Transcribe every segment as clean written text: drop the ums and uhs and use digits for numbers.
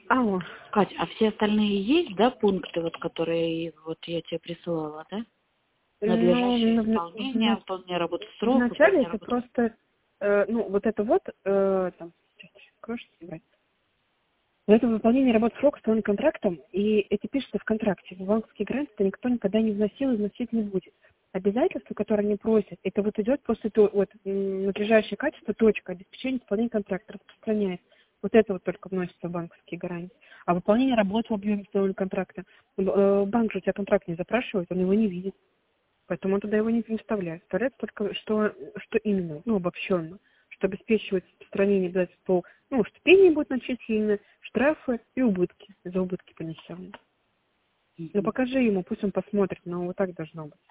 Алло. Кать, а все остальные есть, да, пункты, вот, которые вот я тебе присылала, да? Надлежащее Ну, исполнение, выполнение работы в срок, вначале выполнение это работы... просто, вот это вот, там, сейчас, крошки брать. Это выполнение работ в срок с контрактом, и эти пишется в контракте. В банковские гарантии это никто никогда не вносил и вносить не будет. Обязательства, которые они просят, это вот идет после того, вот, надлежащее качество, точка, обеспечение исполнения контракта распространяется. Вот это вот только вносится в банковские гарантии. А выполнение работ в объеме установленного контракта, банк же у тебя контракт не запрашивает, он его не видит. Поэтому он туда его не вставляет. Вставляется только, что именно, обобщенно, что обеспечивает распространение обязательств по, ступени будут начислены, штрафы и убытки, за убытки понесенные. Но покажи ему, пусть он посмотрит, но вот так должно быть.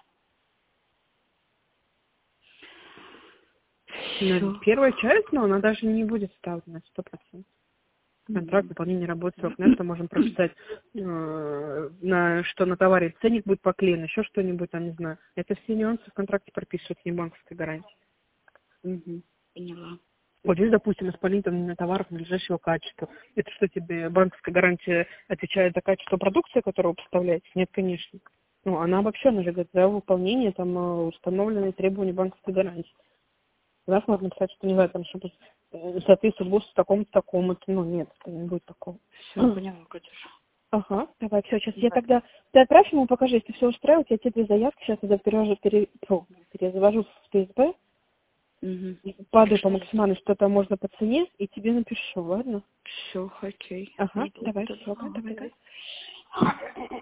Но первая часть, она даже не будет ставлена 100%. Контракт, выполнение работы, срок. На это можем прочитать, что на товаре ценник будет поклеен, еще что-нибудь, там, не знаю. Это все нюансы в контракте прописывают, не банковской гарантии. Поняла. Вот здесь, допустим, исполнитель товаров надлежащего качества. Это что, тебе банковская гарантия отвечает за качество продукции, которую вы поставляете? Нет, конечно. Она обобщенно же говорит, за выполнение установленные требования банковской гарантии. У нас можно написать, что не знаю, там, чтобы соответствует ГОСТу такому-то, такому-то. Нет, не будет такого. Все, поняла, Катюша. Ага, давай, все, сейчас я тогда... Ты отправь ему, покажи, если все устраивает, я тебе 2 заявки сейчас перезавожу в ТСБ, падаю по максимальной, что там можно по цене, и тебе напишу, ладно? Все, окей. Ага, давай, все, давай.